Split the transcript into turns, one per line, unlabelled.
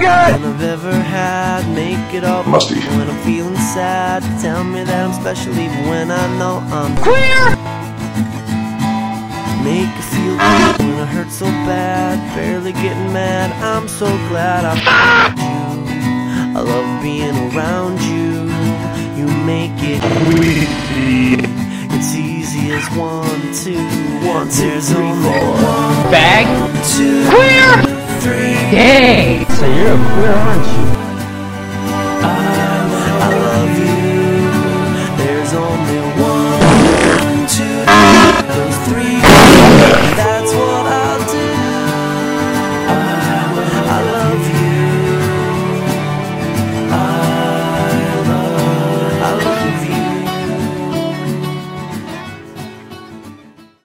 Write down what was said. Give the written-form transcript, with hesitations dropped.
than I've ever had. Make it all
Musty.
when I'm feeling sad. Tell me that I'm special even when I know I'm queer. Make it feel good when I hurt so bad. Barely getting mad, I'm so glad I found you. I love being around you. You make it easy. It's easy as 1, 2, 1, 2, there's 3, 4.
Bag?
2,
Queer!
3.
Dang! So you're a queer, aren't you?